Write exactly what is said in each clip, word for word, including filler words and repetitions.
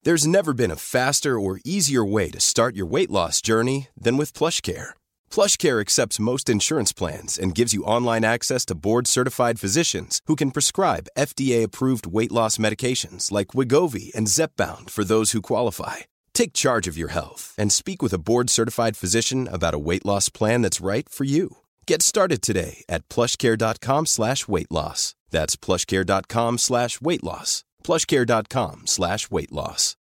There's never been a faster or easier way to start your weight loss journey than with PlushCare. PlushCare accepts most insurance plans and gives you online access to board-certified physicians who can prescribe F D A-approved weight loss medications like Wegovy and Zepbound for those who qualify. Take charge of your health and speak with a board-certified physician about a weight loss plan that's right for you. Get started today at plushcare.com slash weight loss. That's plushcare.com slash weight loss. plushcare.com slash weight loss.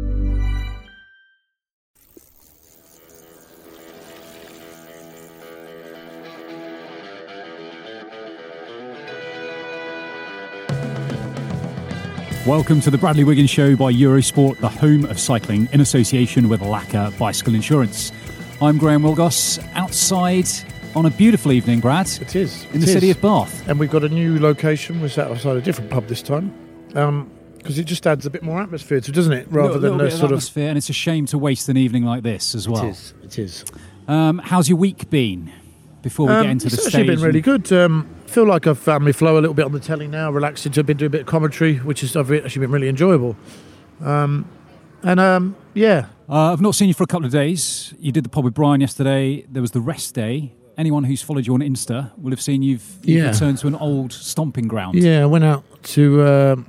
Welcome to the Bradley Wiggins Show by Eurosport, the home of cycling in association with Lacquer Bicycle Insurance. I'm Graham Wilgoss, outside on a beautiful evening, Brad. It is. In the city of Bath. And we've got a new location. We're sat outside a different pub this time. Um, because it just adds a bit more atmosphere to it, doesn't it? Rather a little, than little a bit sort of of... atmosphere, and it's a shame to waste an evening like this as well. It is. It is. Um, how's your week been? Before we um, get into the it's stage. It's actually been really good. Um, feel like I've found my flow a little bit on the telly now, relaxed into, I've been doing a bit of commentary, which has actually been really enjoyable. Um, and um, yeah. Uh, I've not seen you for a couple of days. You did the pod with Brian yesterday. There was the rest day. Anyone who's followed you on Insta will have seen you've, you've yeah. returned to an old stomping ground. Yeah, I went out to um,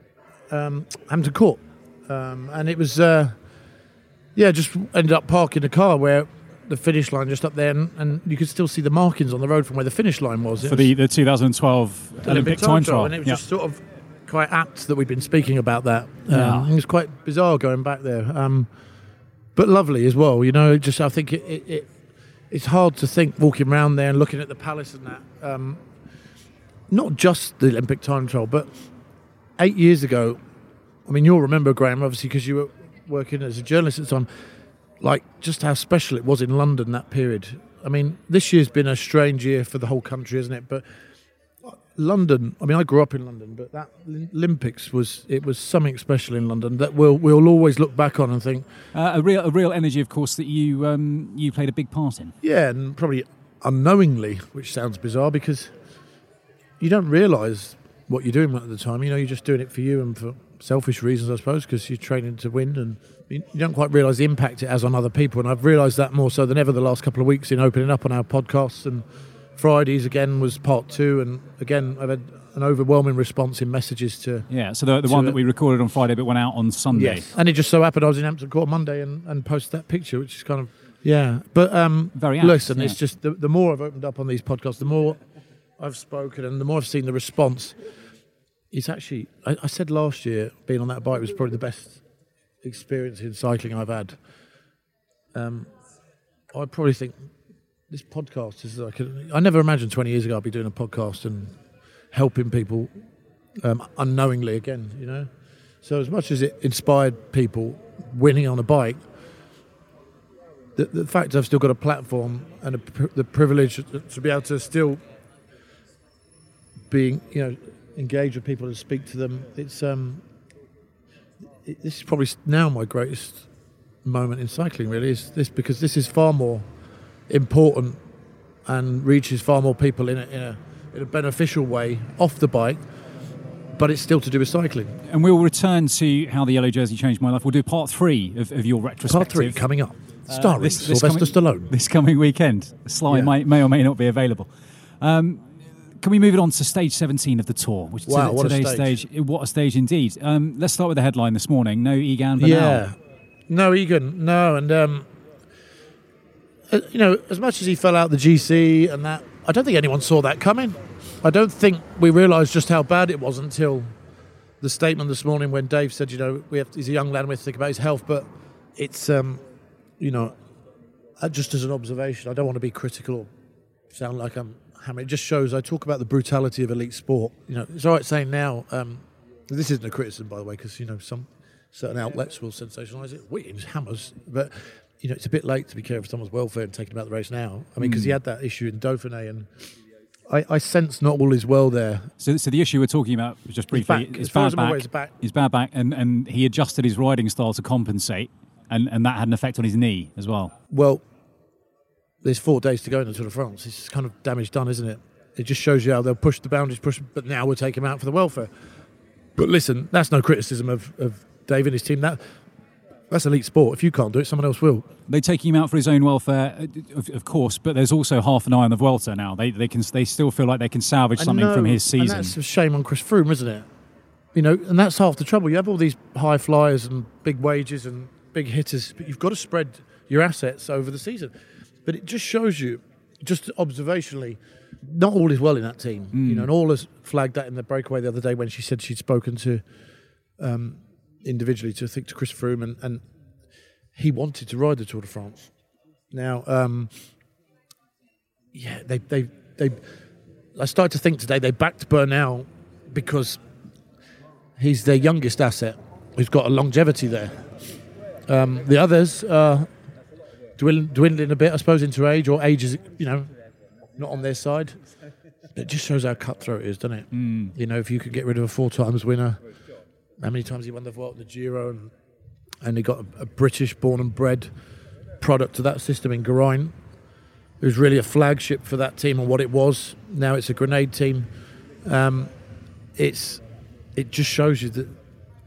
um, Hampton Court. Um, and it was, uh, yeah, just ended up parking the car where the finish line just up there, and, and you could still see the markings on the road from where the finish line was. It For was the, the twenty twelve Olympic, Olympic time, time trial. And it was yeah. just sort of quite apt that we've been speaking about that. Um, yeah. It was quite bizarre going back there. Um, but lovely as well, you know, just I think it, it, it it's hard to think walking around there and looking at the palace and that. Um, not just the Olympic time trial, but eight years ago, I mean, you'll remember, Graham, obviously, because you were working as a journalist at the time, like just how special it was in London that period. I mean, this year's been a strange year for the whole country, isn't it? But London, I mean, I grew up in London, but that Olympics was, it was something special in London that we'll we'll always look back on and think. Uh, a real a real energy, of course, that you um, you played a big part in. Yeah, and probably unknowingly, which sounds bizarre because you don't realise what you're doing at the time. You know, you're just doing it for you and for selfish reasons, I suppose, because you're training to win, and you don't quite realise the impact it has on other people. And I've realised that more so than ever the last couple of weeks in opening up on our podcasts. And Fridays again was part two, and again I've had an overwhelming response in messages to yeah. So the the one that we recorded on Friday but went out on Sunday. Yes, and it just so happened I was in Hampton Court Monday and, and posted that picture, which is kind of yeah. But um, very apt, listen, yeah. It's just the, the more I've opened up on these podcasts, the more I've spoken, and the more I've seen the response. It's actually, I, I said last year, being on that bike was probably the best experience in cycling I've had. Um, I probably think this podcast is like, a, I never imagined twenty years ago I'd be doing a podcast and helping people um, unknowingly again, you know. So as much as it inspired people winning on a bike, the, the fact I've still got a platform and a, the privilege to be able to still being, you know, engage with people and speak to them. It's um, it, this is probably now my greatest moment in cycling. Really, is this because this is far more important and reaches far more people in a, in a in a beneficial way off the bike. But it's still to do with cycling. And we'll return to how the yellow jersey changed my life. We'll do part three of, of your retrospective. Part three coming up. Starring uh, this, this Sylvester coming, Stallone. This coming weekend. Sly yeah. may, may or may not be available. Um, Can we move it on to stage seventeen of the tour? Which wow, to, what today's a stage. stage. What a stage indeed. Um, let's start with the headline this morning. No Egan Bernal. Yeah. No Egan, no. And, um, uh, you know, as much as he fell out the G C and that, I don't think anyone saw that coming. I don't think we realised just how bad it was until the statement this morning when Dave said, you know, we have, he's a young lad and we have to think about his health. But it's, um, you know, just as an observation, I don't want to be critical or sound like I'm it just shows, I talk about the brutality of elite sport. You know, it's all right saying now, um, this isn't a criticism, by the way, because, you know, some certain outlets will sensationalise it. Williams hammers. But, you know, it's a bit late to be caring for someone's welfare and taking about the race now. I mean, because mm. he had that issue in Dauphiné, and I, I sense not all is well there. So, so the issue we're talking about, just briefly, back. is bad back. Way, it's back. His bad back, and, and he adjusted his riding style to compensate, and, and that had an effect on his knee as well. Well, there's four days to go in the Tour de France. It's kind of damage done, isn't it? It just shows you how they'll push the boundaries, push, but now we'll take him out for the welfare. But listen, that's no criticism of, of Dave and his team. That That's elite sport. If you can't do it, someone else will. They take him out for his own welfare, of, of course, but there's also half an eye on the Vuelta now. They they can they still feel like they can salvage something know, from his season. And that's a shame on Chris Froome, isn't it? You know, and that's half the trouble. You have all these high flyers and big wages and big hitters, but you've got to spread your assets over the season. But it just shows you, just observationally, not all is well in that team. Mm. You know, and all has flagged that in the breakaway the other day when she said she'd spoken to um, individually to I think to Chris Froome, and, and he wanted to ride the Tour de France. Now, um, yeah, they they they. I started to think today they backed Bernal because he's their youngest asset, who's got a longevity there. Um, the others are dwindling, dwindling a bit, I suppose, into age, or age is, you know, not on their side. It just shows how cutthroat it is, doesn't it? Mm. You know, if you could get rid of a four times winner, how many times he won the Vuelta, the Giro, and, and he got a, a British born and bred product of that system in Geraint. It was really a flagship for that team and what it was. Now it's a grenade team. Um, it's it just shows you that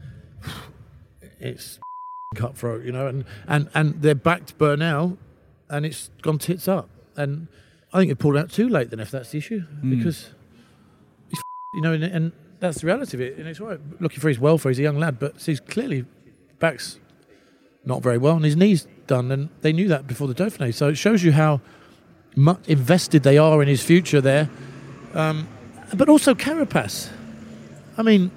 it's cutthroat, you know, and, and, and they're backed Bernal, and it's gone tits up. And I think they pulled out too late then, if that's the issue, mm. because he's, you know, and, and that's the reality of it. And it's right, looking for his welfare. He's a young lad, but he's clearly back's not very well, and his knee's done, and they knew that before the Dauphiné. So it shows you how much invested they are in his future there. Um, but also Carapaz. I mean,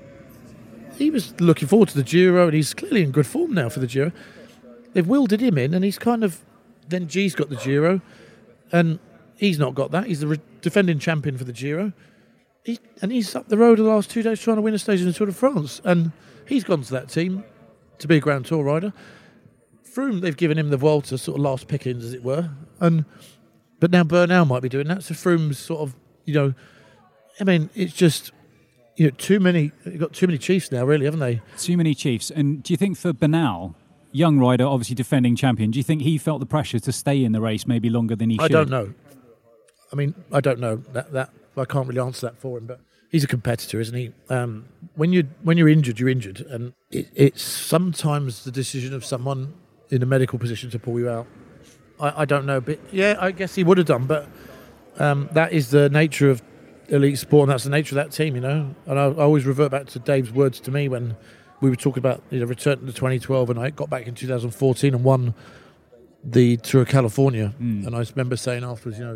he was looking forward to the Giro, and he's clearly in good form now for the Giro. They've wilted him in, and he's kind of... Then G's got the Giro, and he's not got that. He's the re- defending champion for the Giro. He, and he's up the road the last two days trying to win a stage in the Tour de France. And he's gone to that team to be a Grand Tour rider. Froome, they've given him the Vuelta, sort of last pickings, as it were. And But now Bernal might be doing that. So Froome's sort of, you know... I mean, it's just... You know, too many... You've got too many chiefs now, really, haven't they? Too many chiefs. And do you think for Bernal, young rider, obviously defending champion, do you think he felt the pressure to stay in the race maybe longer than he I should? I don't know. I mean, I don't know. That that I can't really answer that for him, but he's a competitor, isn't he? Um, when, you, when you're injured, you're injured. And it, it's sometimes the decision of someone in a medical position to pull you out. I, I don't know. But yeah, I guess he would have done. But um, that is the nature of elite sport, and that's the nature of that team, you know. And I, I always revert back to Dave's words to me when we were talking about, you know, return to twenty twelve, and I got back in two thousand fourteen and won the Tour of California. Mm. And I remember saying afterwards, you know,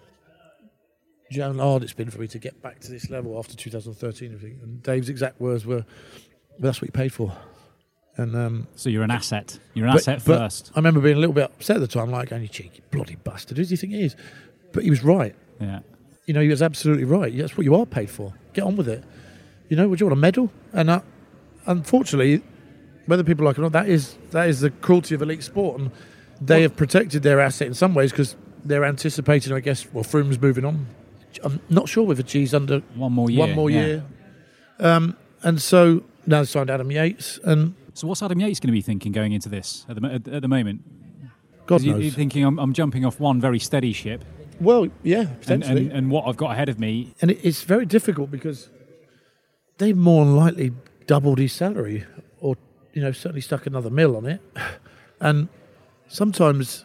do you know how hard it's been for me to get back to this level after two thousand thirteen? And, everything? And Dave's exact words were, well, that's what you paid for. And um, so you're an asset. You're an but, asset but first. I remember being a little bit upset at the time, like, oh, you cheeky bloody bastard. Who do you think he is? But he was right. Yeah. You know, he was absolutely right. That's what you are paid for. Get on with it. You know, would you want a medal? And uh, unfortunately, whether people like it or not, that is that is the cruelty of elite sport. And they well, have protected their asset in some ways because they're anticipating, I guess, well, Froome's moving on. I'm not sure whether G's under one more year. One more yeah. year. Um, and so now they've signed Adam Yates. And so what's Adam Yates going to be thinking going into this at the, at, at the moment? God knows. You're thinking, I'm, I'm jumping off one very steady ship. Well, yeah, potentially. And, and, and what I've got ahead of me. And it, it's very difficult because they've more than likely doubled his salary or, you know, certainly stuck another mil on it. And sometimes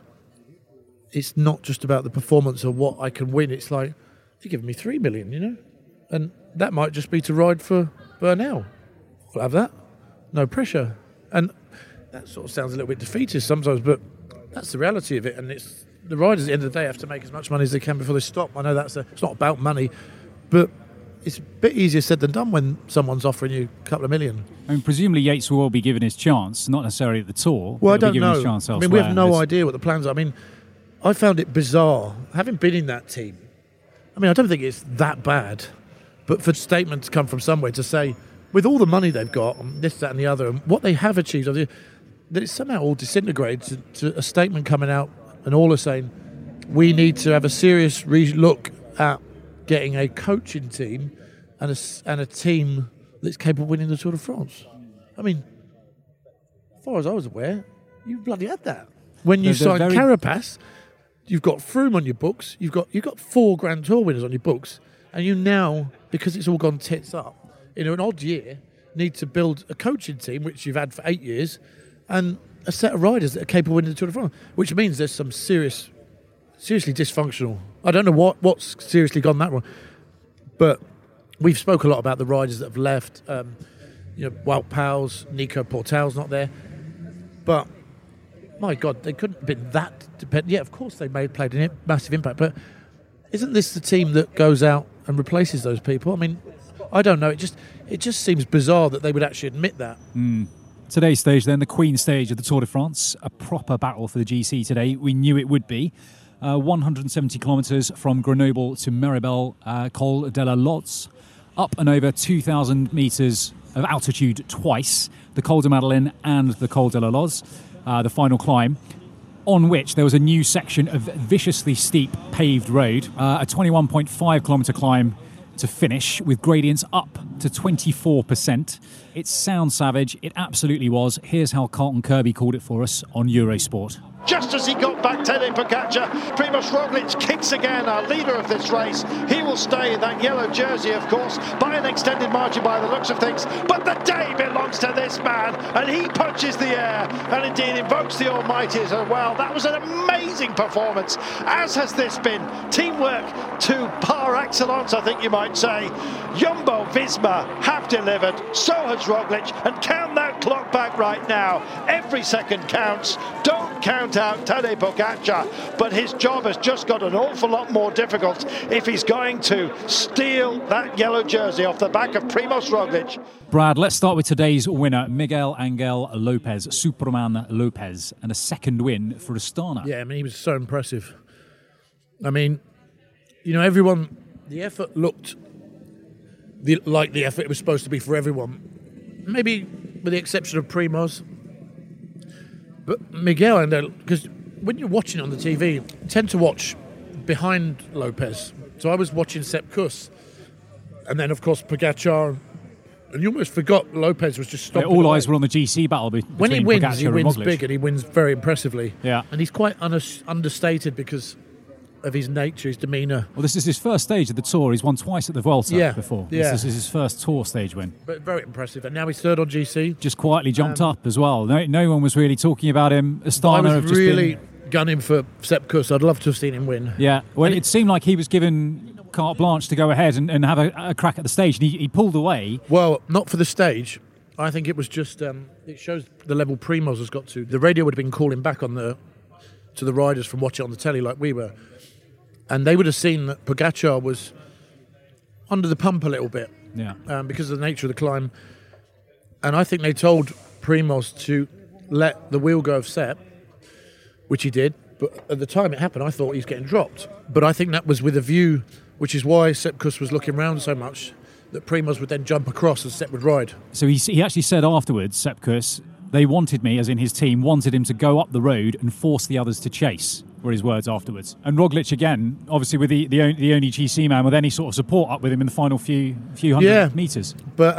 it's not just about the performance or what I can win. It's like, you're giving me three million, you know? And that might just be to ride for Bernal. I'll have that. No pressure. And that sort of sounds a little bit defeatist sometimes, but that's the reality of it. And it's the riders at the end of the day have to make as much money as they can before they stop. I know that's a, it's not about money, but it's a bit easier said than done when someone's offering you a couple of million. I mean, presumably Yates will all be given his chance, not necessarily at the Tour. Well, I don't know. His chance I mean, we have no idea what the plans are. I mean, I found it bizarre, having been in that team. I mean, I don't think it's that bad, but for statements to come from somewhere to say, with all the money they've got, and this, that and the other, and what they have achieved, that it's somehow all disintegrated to, to a statement coming out and all are saying, we need to have a serious re- look at getting a coaching team and a, and a team that's capable of winning the Tour de France. I mean, as far as I was aware, you bloody had that. When you signed very... Carapaz, you've got Froome on your books, you've got you've got four Grand Tour winners on your books, and you now, because it's all gone tits up, in an odd year, need to build a coaching team, which you've had for eight years, and a set of riders that are capable of winning the Tour de France, which means there's some serious, seriously dysfunctional. I don't know what what's seriously gone that wrong, but we've spoke a lot about the riders that have left. Um, you know, Wout Poels, Nico Portal's not there, but my God, they couldn't have been that dependent. Yeah, of course they made played a massive impact, but isn't this the team that goes out and replaces those people? I mean, I don't know. It just it just seems bizarre that they would actually admit that. Mm. Today's stage, then, the Queen stage of the Tour de France, a proper battle for the G C today. We knew it would be. Uh, one hundred seventy kilometres from Grenoble to Méribel, uh, Col de la Loze, up and over two thousand metres of altitude twice, the Col de Madeleine and the Col de la Loze, uh, the final climb, on which there was a new section of viciously steep paved road, uh, a twenty-one point five kilometre climb to finish with gradients up to twenty-four percent. It sounds savage. It absolutely was. Here's how Carlton Kirby called it for us on Eurosport. Just as he got back, Tadej Pogačar, Primož Roglič kicks again, our leader of this race. He will stay in that yellow jersey, of course, by an extended margin by the looks of things. But the day belongs to this man, and he punches the air, and indeed invokes the Almighty as well. That was an amazing performance, as has this been. Teamwork to par excellence, I think you might say. Jumbo-Visma have delivered, so has Roglič, and count that clock back right now. Every second counts. Don't count out Tadej Pogačar, but his job has just got an awful lot more difficult if he's going to steal that yellow jersey off the back of Primož Roglič. Brad, let's start with today's winner, Miguel Angel Lopez, Superman Lopez, and a second win for Astana. Yeah, I mean, he was so impressive. I mean, you know, everyone, the effort looked the, like the effort it was supposed to be for everyone. Maybe with the exception of Primož. But Miguel, and because when you're watching it on the T V, you tend to watch behind Lopez. So I was watching Sepp Kuss, and then of course Pogačar, and you almost forgot Lopez was just stopping. Yeah, all away. eyes were on the G C battle between When he wins, Pogačar he wins and big, and he wins very impressively. Yeah, and he's quite un- understated because of his nature, his demeanour. Well, this is his first stage of the Tour. He's won twice at the Vuelta yeah, before. Yeah. This is his first Tour stage win. But very impressive. And now he's third on G C. Just quietly jumped um, up as well. No, no one was really talking about him. Astana I was have just really been... gunning for Sepp Kuss. I'd love to have seen him win. Yeah, well, And it, it seemed like he was given carte blanche to go ahead and, and have a, a crack at the stage, and he, he pulled away. Well, not for the stage. I think it was just, um, it shows the level Primož has got to. The radio would have been calling back on the to the riders from watching on the telly like we were. And they would have seen that Pogačar was under the pump a little bit. Yeah. Um, because of the nature of the climb. And I think they told Primož to let the wheel go of Sepp, which he did. But at the time it happened, I thought he was getting dropped. But I think that was with a view, which is why Sepp Kuss was looking round so much, that Primož would then jump across and Sepp would ride. So he, he actually said afterwards, Sepp Kuss, they wanted me, as in his team, wanted him to go up the road and force the others to chase, were his words afterwards. And Roglič, again, obviously with the, the, only, the only G C man with any sort of support up with him in the final few few hundred yeah, metres. But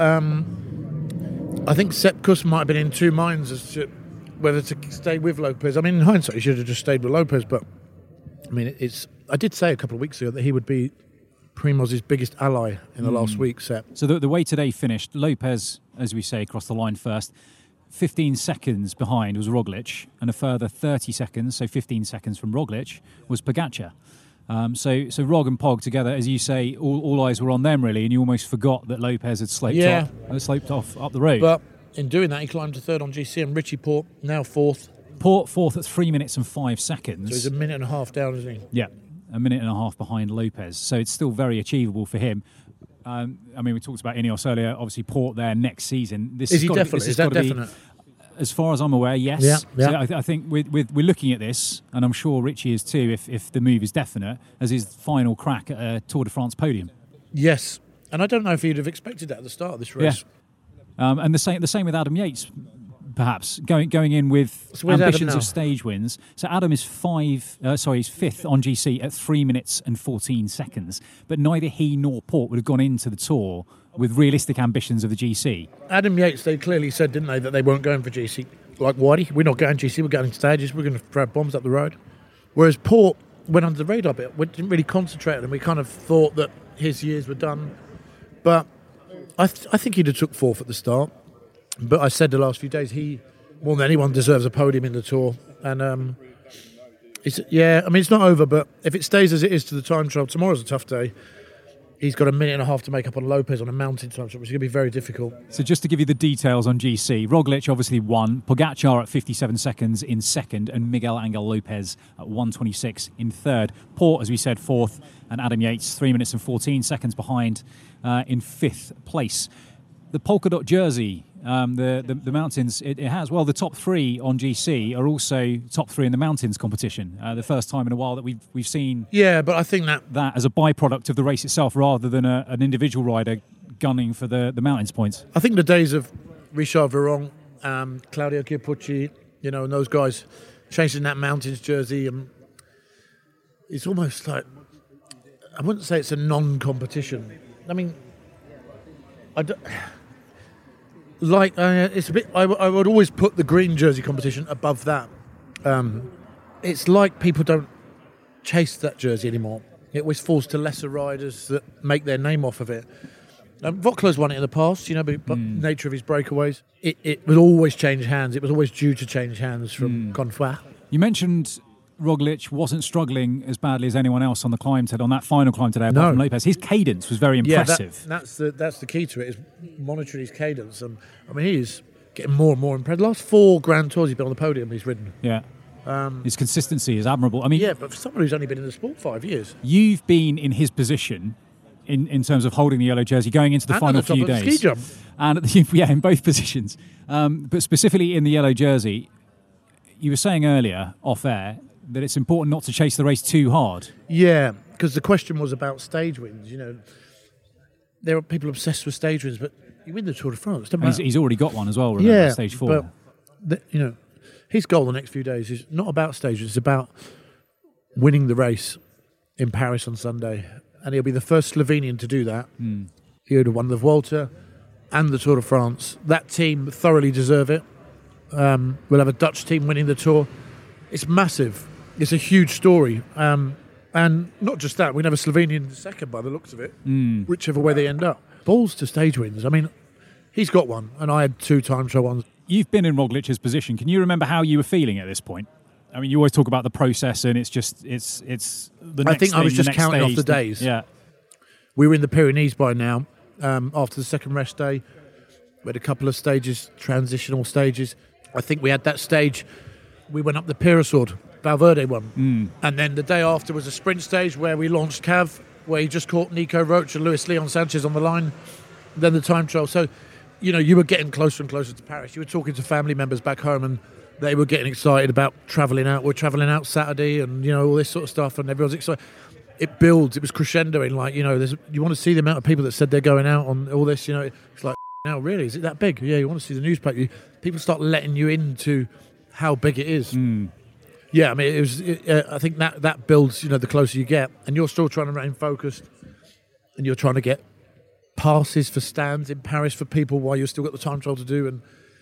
um, I think Sepp Kuss might have been in two minds as to whether to stay with Lopez. I mean, in hindsight, he should have just stayed with Lopez, but I mean, it's. I did say a couple of weeks ago that he would be Primož's biggest ally in the mm. last week, Sepp. So the, the way today finished, Lopez, as we say, crossed the line first. fifteen seconds behind was Roglič, and a further thirty seconds, so fifteen seconds from Roglič, was Pogačar. Um, so so Rog and Pog together, as you say, all, all eyes were on them really, and you almost forgot that Lopez had sloped, yeah. off, had sloped off up the road. But in doing that, he climbed to third on G C, and Richie Porte now fourth. Port fourth at three minutes and five seconds. So he's a minute and a half down, isn't he? Yeah, a minute and a half behind Lopez. So it's still very achievable for him. Um, I mean, we talked about Ineos earlier. Obviously, Port there next season. This is he got definitely? To, is that definite? Be, as far as I'm aware, yes. Yeah, yeah. So I, th- I think we're, we're, we're looking at this, and I'm sure Richie is too, if, if the move is definite, as his final crack at a Tour de France podium. Yes, and I don't know if he'd have expected that at the start of this race. Yeah. Um, and the same the same with Adam Yates, perhaps going going in with so ambitions of stage wins. So Adam is five, uh, sorry, he's fifth on G C at three minutes and fourteen seconds. But neither he nor Port would have gone into the Tour with realistic ambitions of the G C. Adam Yates, they clearly said, didn't they, that they weren't going for G C. Like Whitey, we're not going G C, we're going stages, we're going to throw bombs up the road. Whereas Port went under the radar a bit, we didn't really concentrate on him. We kind of thought that his years were done. But I, th- I think he'd have took fourth at the start. But I said the last few days, he more than anyone deserves a podium in the Tour. And um, it's yeah, I mean it's not over, but if it stays as it is to the time trial, tomorrow's a tough day. He's got a minute and a half to make up on Lopez on a mountain time trial, which is going to be very difficult. So just to give you the details on G C, Roglic obviously won, Pogacar at fifty-seven seconds in second, and Miguel Angel Lopez at one twenty-six in third. Port, as we said, fourth, and Adam Yates three minutes and fourteen seconds behind uh, in fifth place. The polka dot jersey, um, the, the the mountains, it, it has, well, the top three on G C are also top three in the mountains competition. Uh, the first time in a while that we've we've seen Yeah, but I think that... that as a byproduct of the race itself rather than a, an individual rider gunning for the, the mountains points. I think the days of Richard Veron, um, Claudio Chiappucci, you know, and those guys chasing that mountains jersey, um, it's almost like, I wouldn't say it's a non-competition. I mean, I don't... Like uh, it's a bit. I, w- I would always put the green jersey competition above that. Um, it's like people don't chase that jersey anymore. It always falls to lesser riders that make their name off of it. Um, Vauclair's won it in the past, you know, but, but mm. nature of his breakaways. It, it would always change hands. It was always due to change hands from mm. Conflans. You mentioned Roglic wasn't struggling as badly as anyone else on the climb today, on that final climb today, apart no. from Lopez. His cadence was very impressive. Yeah, that, that's the that's the key to it, is monitoring his cadence. And I mean, he is getting more and more impressive. The last four Grand Tours he's been on the podium, he's ridden. Yeah. Um, his consistency is admirable. I mean, yeah, but for someone who's only been in the sport five years, you've been in his position in, in terms of holding the yellow jersey, going into the and final at the top few of the days, ski jump. and at the, yeah, in both positions. Um, but specifically in the yellow jersey, you were saying earlier off air that it's important not to chase the race too hard. Yeah, because the question was about stage wins. You know, there are people obsessed with stage wins, but you win the Tour de France. Doesn't He's, matter. he's already got one as well. Remember, Yeah, stage four. but the, you know, his goal the next few days is not about stage wins. It's about winning the race in Paris on Sunday, and he'll be the first Slovenian to do that. Mm. He would have won the Vuelta and the Tour de France. That team thoroughly deserve it. Um, we'll have a Dutch team winning the Tour. It's massive. It's a huge story. Um, and not just that, we have a Slovenian second by the looks of it, mm. whichever way they end up. Balls to stage wins. I mean, he's got one, and I had two time trial ones. You've been in Roglic's position. Can you remember how you were feeling at this point? I mean, you always talk about the process, and it's just, it's it's the next I think thing, I was just the counting stage, off the days. Yeah. We were in the Pyrenees by now, um, after the second rest day. We had a couple of stages, transitional stages. I think we had that stage, we went up the Peyresourde, Valverde won. Mm. And then the day after was a sprint stage where we launched Cav, where he just caught Nico Roche and Luis Leon Sanchez on the line. Then the time trial. So, you know, you were getting closer and closer to Paris. You were talking to family members back home, and they were getting excited about travelling out. We're travelling out Saturday, and, you know, all this sort of stuff, and everyone's excited. It builds. It was crescendoing. Like, you know, there's, you want to see the amount of people that said they're going out on all this, you know. It's like, now, really? Is it that big? Yeah, you want to see the newspaper. People start letting you into how big it is. Mm. Yeah, I mean, it was. It, uh, I think that that builds. You know, the closer you get, and you're still trying to remain focused, and you're trying to get passes for stands in Paris for people while you've still got the time trial to do. And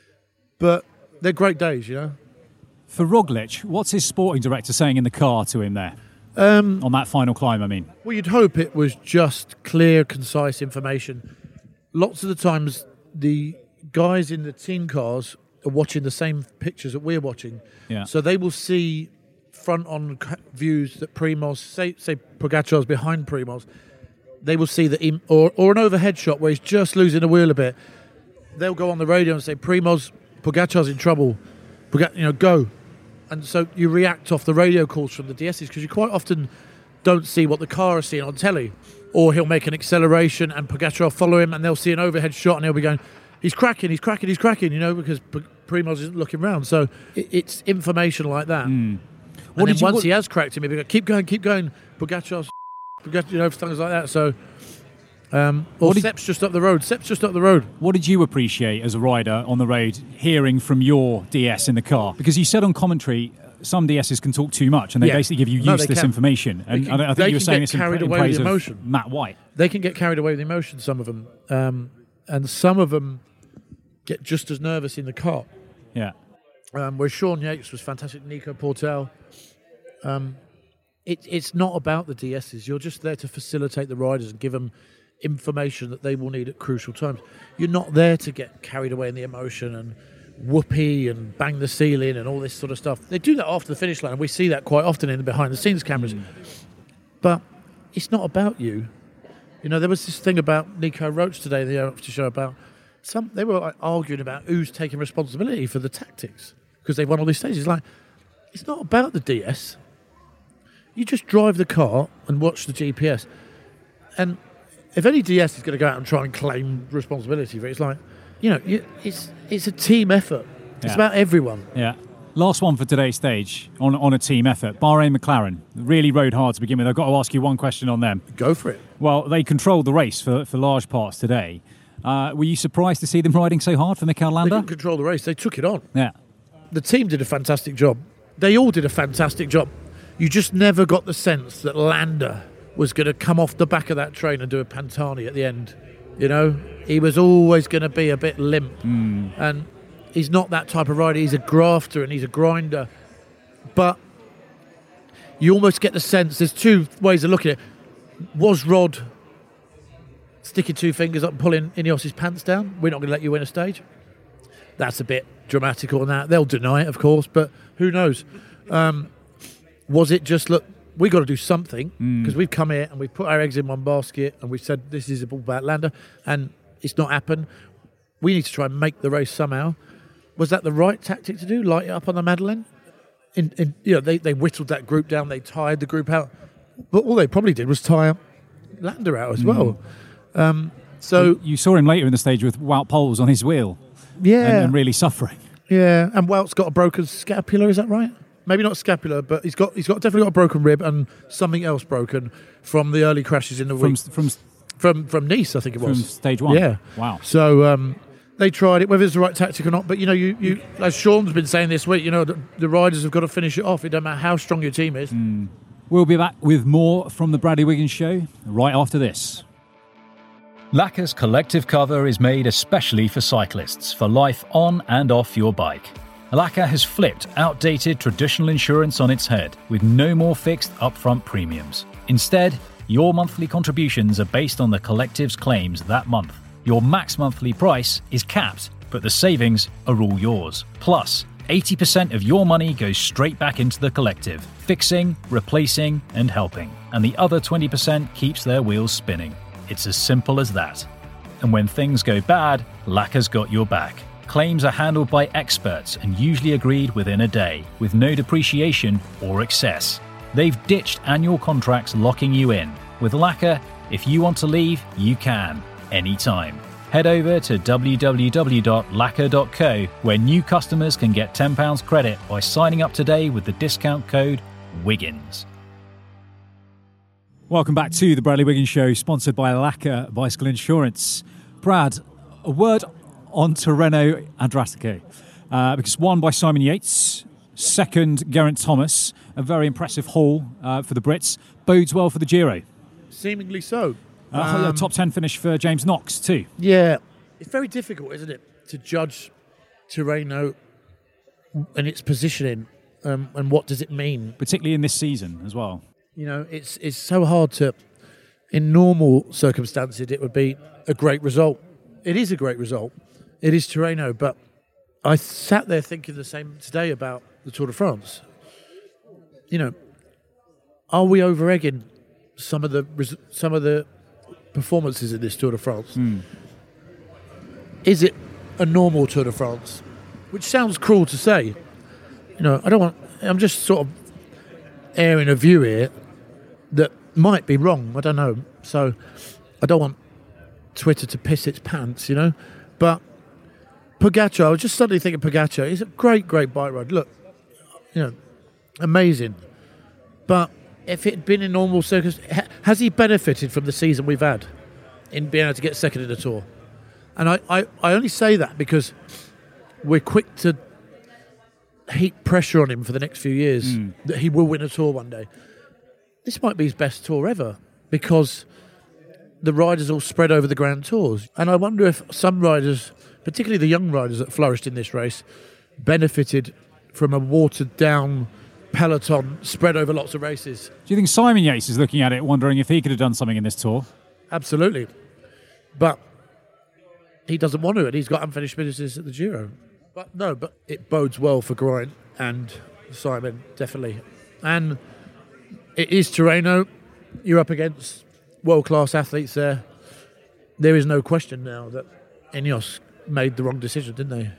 but they're great days, you know. For Roglic, what's his sporting director saying in the car to him there um, on that final climb? I mean, well, you'd hope it was just clear, concise information. Lots of the times, the guys in the team cars are watching the same pictures that we're watching. Yeah. So they will see front-on views that Primoz, say, say Pogacar's behind Primoz, they will see that, he, or, or an overhead shot where he's just losing the wheel a bit. They'll go on the radio and say, Primoz, Pogacar's in trouble. Pogacar, you know, go. And so you react off the radio calls from the D Ss, because you quite often don't see what the car is seeing on telly. Or he'll make an acceleration and Pogacar will follow him, and they'll see an overhead shot and he'll be going, he's cracking, he's cracking, he's cracking, you know, because P- Primoz isn't looking round. So it, it's information like that. Mm. And then you, once what, he has cracked him, he'll be going, keep going, keep going, Pogacar's, Pogacar, you know, things like that. So, um, or did, Sepp's just up the road, Sepp's just up the road. What did you appreciate as a rider on the road, hearing from your D S in the car? Because you said on commentary, some D Ss can talk too much, and they yeah. basically give you no, useless can. information. And can, I think you were saying this in, carried in away praise with of emotion. Matt White. They can get carried away with emotion, some of them. Um, and some of them get just as nervous in the car. Yeah. Um, where Sean Yates was fantastic, Nico Portel. Um, it, it's not about the D Ss. You're just there to facilitate the riders and give them information that they will need at crucial times. You're not there to get carried away in the emotion and whoopee and bang the ceiling and all this sort of stuff. They do that after the finish line, and we see that quite often in the behind-the-scenes cameras. Mm. But it's not about you. You know, there was this thing about Nico Roach today, the after show, about some. They were like, arguing about who's taking responsibility for the tactics because they've won all these stages. It's like, it's not about the D S. You just drive the car and watch the G P S. And if any D S is going to go out and try and claim responsibility for it, it's like, you know, it's it's a team effort. It's yeah. about everyone. Yeah. Last one for today's stage on on a team effort. Bahrain McLaren really rode hard to begin with. I've got to ask you one question on them. Go for it. Well, they controlled the race for, for large parts today. Uh, were you surprised to see them riding so hard for Mikel Landa? They didn't control the race. They took it on. Yeah. The team did a fantastic job. They all did a fantastic job. You just never got the sense that Landa was going to come off the back of that train and do a Pantani at the end. You know, he was always going to be a bit limp. Mm. And he's not that type of rider. He's a grafter and he's a grinder. But you almost get the sense, there's two ways of looking at it. Was Rod sticking two fingers up and pulling Ineos's pants down? We're not going to let you win a stage. That's a bit dramatical on that. They'll deny it, of course, but who knows? Um, was it just, look, we got to do something because mm. we've come here and we've put our eggs in one basket and we've said this is all about Landa and it's not happened. We need to try and make the race somehow. Was that the right tactic to do? Light it up on the Madeleine? In, in, you know, they, they whittled that group down. They tired the group out. But all they probably did was tire Landa out as mm. well. Um, so you, you saw him later in the stage with Wout Poels on his wheel. Yeah. And, and really suffering. Yeah. And Wout's got a broken scapula, is that right? Maybe not scapula, but he's got he's got definitely got a broken rib and something else broken from the early crashes in the from, week. From from from Nice, I think it was. From stage one. Yeah. Wow. So um, they tried it, whether it's the right tactic or not. But you know, you, you as Sean's been saying this week, you know, the, the riders have got to finish it off. It doesn't matter how strong your team is. Mm. We'll be back with more from the Bradley Wiggins Show right after this. Lacquer's collective cover is made especially for cyclists, for life on and off your bike. Lacquer has flipped outdated traditional insurance on its head with no more fixed upfront premiums. Instead, your monthly contributions are based on the collective's claims that month. Your max monthly price is capped, but the savings are all yours. Plus, eighty percent of your money goes straight back into the collective, fixing, replacing, and helping. And the other twenty percent keeps their wheels spinning. It's as simple as that. And when things go bad, Lacquer's got your back. Claims are handled by experts and usually agreed within a day, with no depreciation or excess. They've ditched annual contracts locking you in. With Lacquer, if you want to leave, you can, anytime. Head over to w w w dot lacquer dot co, where new customers can get ten pounds credit by signing up today with the discount code WIGGINS. Welcome back to the Bradley Wiggins Show, sponsored by Lacquer Bicycle Insurance. Brad, a word on Tirreno Adriatico, uh, because won by Simon Yates, second Geraint Thomas, a very impressive haul uh, for the Brits, bodes well for the Giro. Seemingly so. Uh, um, a top ten finish for James Knox too. Yeah, it's very difficult, isn't it, to judge Tirreno and its positioning, um, and what does it mean, particularly in this season as well. You know, it's it's so hard to. In normal circumstances, it would be a great result. It is a great result. It is Tirreno, but I sat there thinking the same today about the Tour de France. You know, are we over-egging some of the some of the performances in this Tour de France? Mm. Is it a normal Tour de France? Which sounds cruel to say. You know, I don't want. I'm just sort of airing a view here that might be wrong. I don't know. So I don't want Twitter to piss its pants, you know. But Pogacar, I was just suddenly thinking Pogacar, he's a great, great bike ride. Look, you know, amazing. But if it had been in normal circumstances, has he benefited from the season we've had in being able to get second in the Tour? And I, I, I only say that because we're quick to heap pressure on him for the next few years mm. that he will win a Tour one day. This might be his best Tour ever because the riders all spread over the Grand Tours. And I wonder if some riders, particularly the young riders that flourished in this race, benefited from a watered-down peloton spread over lots of races. Do you think Simon Yates is looking at it, wondering if he could have done something in this Tour? Absolutely. But he doesn't want to, and he's got unfinished business at the Giro. But no, but it bodes well for Geraint and Simon, definitely. And it is Tirreno. You're up against world-class athletes there. There is no question now that Ineos made the wrong decision, didn't they?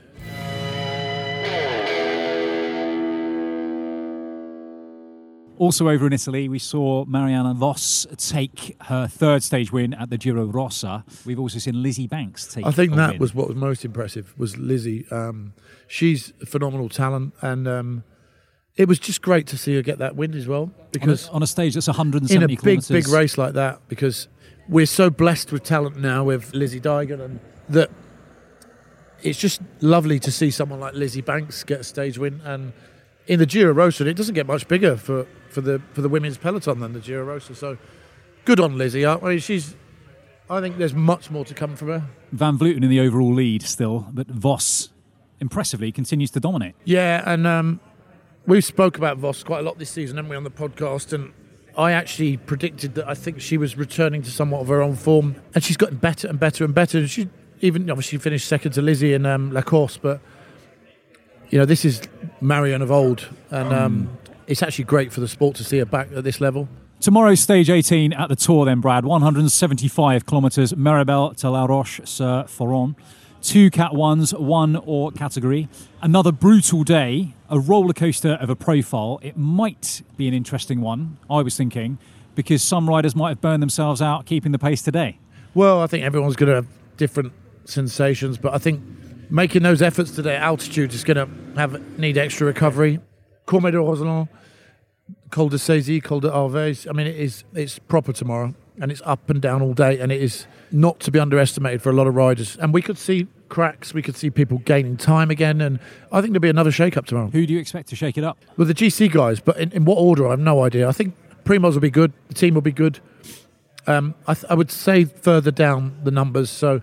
Also over in Italy, we saw Marianne Vos take her third stage win at the Giro Rosa. We've also seen Lizzie Banks take I think a that win. was what was most impressive, was Lizzie. Um, she's a phenomenal talent, and um, it was just great to see her get that win as well. Because on a, on a stage that's one hundred in seventy a big, kilometres. big race like that, because we're so blessed with talent now with Lizzie Deignan, and that it's just lovely to see someone like Lizzie Banks get a stage win. And in the Giro Rosa, it doesn't get much bigger for, for the for the women's peloton than the Giro Rosa. So good on Lizzie. I mean, she's. I think there's much more to come from her. Van Vleuten in the overall lead still, but Vos impressively continues to dominate. Yeah, and um, we spoke about Vos quite a lot this season, haven't we, on the podcast? And I actually predicted that I think she was returning to somewhat of her own form, and she's gotten better and better and better. And she even obviously finished second to Lizzie in um, La Course, but you know, this is Marianne of old, and um, it's actually great for the sport to see her back at this level. Tomorrow's stage eighteen at the Tour then, Brad. one hundred seventy-five kilometres, Meribel to La Roche-sur-Foron. Two Cat ones, one or category. Another brutal day, a roller coaster of a profile. It might be an interesting one, I was thinking, because some riders might have burned themselves out keeping the pace today. Well, I think everyone's going to have different sensations, but I think making those efforts today at altitude is going to have need extra recovery. Courmet de Roseland, Col de Saisy, Col de Arves. I mean, it is it's proper tomorrow, and it's up and down all day, and it is not to be underestimated for a lot of riders. And we could see cracks, we could see people gaining time again, and I think there'll be another shake-up tomorrow. Who do you expect to shake it up? Well, the G C guys, but in, in what order, I have no idea. I think Primoz will be good, the team will be good. Um, I, th- I would say further down the numbers, so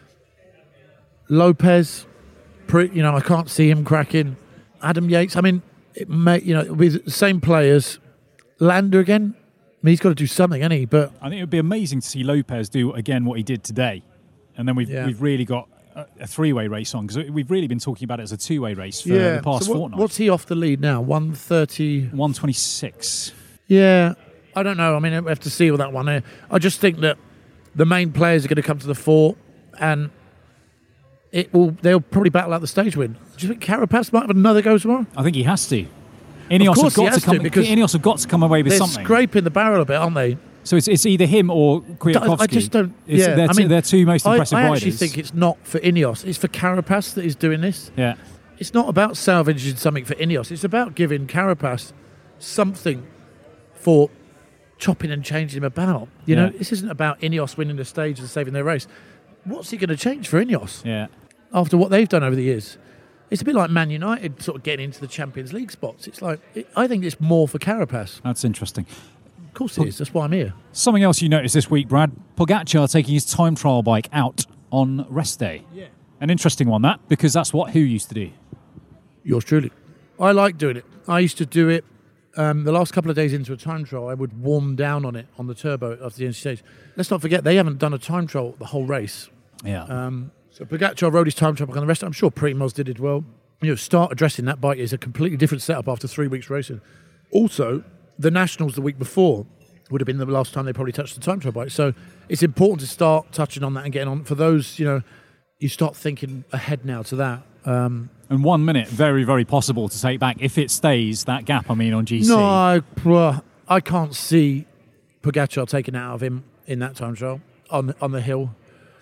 Lopez, pre, you know, I can't see him cracking. Adam Yates, I mean, it may, you know, it'll be the same players. Lander again, I mean, he's got to do something, hasn't he? But I think it would be amazing to see Lopez do again what he did today, and then we've Yeah. we've really got a, a three-way race on, because we've really been talking about it as a two-way race for yeah, the past so what, fortnight. what's he off the lead now? one thirty one twenty-six. Yeah, I don't know. I mean, we have to see with that one. I just think that the main players are going to come to the fore, and it will. They'll probably battle out the stage win. Do you think Carapaz might have another go tomorrow? I think he has to. Ineos course have got he has to come. to, because Ineos have got to come away with They're something. scraping the barrel a bit, aren't they? So it's it's either him or Kwiatkowski. I just don't. It's, Yeah, they're, I two, mean, they're two most I, impressive I riders. actually think it's not for Ineos. It's for Carapaz that is doing this. Yeah. It's not about salvaging something for Ineos. It's about giving Carapaz something for chopping and changing him about. You Yeah. know, this isn't about Ineos winning the stage and saving their race. What's he going to change for Ineos Yeah. after what they've done over the years? It's a bit like Man United sort of getting into the Champions League spots. It's like, it, I think it's more for Carapaz. That's interesting. Of course it is. That's why I'm here. Something else you noticed this week, Brad. Pogacar taking his time trial bike out on rest day. Yeah. An interesting one, that, because that's what Who used to do. Yours truly. I like doing it. I used to do it um, the last couple of days into a time trial. I would warm down on it on the turbo after the end stage. Let's not forget, they haven't done a time trial the whole race. Yeah. Um, so Pogacar rode his time trial bike on the rest. I'm sure Primoz did it well. You know, start addressing that bike is a completely different setup after three weeks racing. Also, the Nationals the week before would have been the last time they probably touched the time trial bike. So it's important to start touching on that and getting on. For those, you know, you start thinking ahead now to that. Um, and one minute, very, very possible to take back if it stays that gap, I mean, on G C. No, I, well, I can't see Pogacar taking it out of him in that time trial on, on the hill.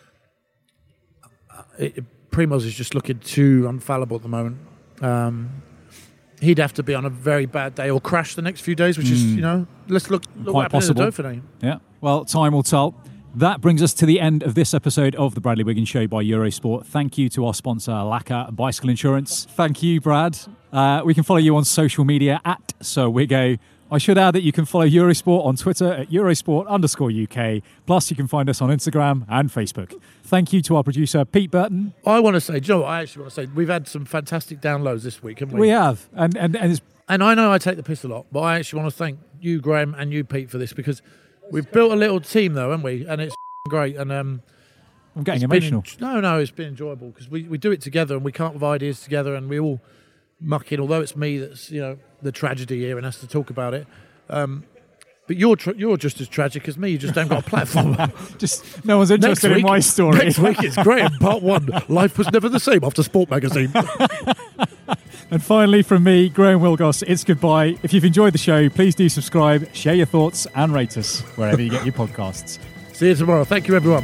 It, Primoz is just looking too unfallible at the moment. Um, he'd have to be on a very bad day or crash the next few days, which mm. is, you know, let's look, look Quite what happened possible. in the Dauphiné. Yeah, well, time will tell. That brings us to the end of this episode of the Bradley Wiggins Show by Eurosport. Thank you to our sponsor, Laka Bicycle Insurance. Thank you, Brad. Uh, we can follow you on social media at Sir Wiggo. I should add that you can follow Eurosport on Twitter at Eurosport underscore U K. Plus, you can find us on Instagram and Facebook. Thank you to our producer, Pete Burton. I want to say, Joe, I actually want to say, we've had some fantastic downloads this week, haven't we? We have. And, and, and, it's, and I know I take the piss a lot, but I actually want to thank you, Graham, and you, Pete, for this, because we've built a little team, though, haven't we? And it's great. And um, I'm getting it's been emotional. En- no, no, it's been enjoyable because we, we do it together and we come up with ideas together and we all muck in. Although it's me that's you know the tragedy here and has to talk about it. Um, But you're tra- you're just as tragic as me. You just haven't got a platform. Just no one's interested week, in my story. Next week it's Graham, part one. Life was never the same after Sport Magazine. And finally, from me, Graham Wilgoss, it's goodbye. If you've enjoyed the show, please do subscribe, share your thoughts, and rate us wherever you get your podcasts. See you tomorrow. Thank you, everyone.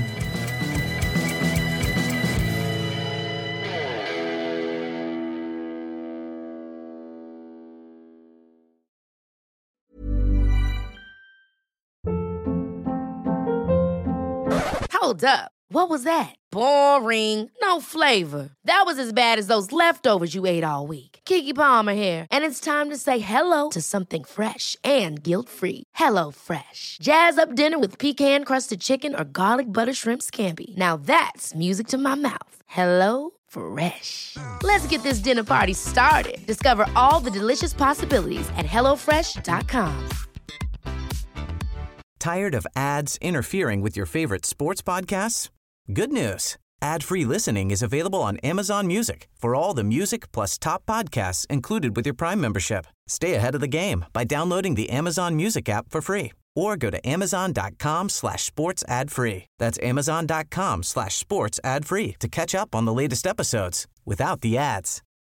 Hold up. What was that? Boring. No flavor. That was as bad as those leftovers you ate all week. Keke Palmer here, and it's time to say hello to something fresh and guilt-free. Hello Fresh. Jazz up dinner with pecan-crusted chicken or garlic butter shrimp scampi. Now that's music to my mouth. Hello Fresh. Let's get this dinner party started. Discover all the delicious possibilities at hello fresh dot com. Tired of ads interfering with your favorite sports podcasts? Good news. Ad-free listening is available on Amazon Music for all the music plus top podcasts included with your Prime membership. Stay ahead of the game by downloading the Amazon Music app for free or go to amazon.com slash sports ad free. That's amazon.com slash sports ad free to catch up on the latest episodes without the ads.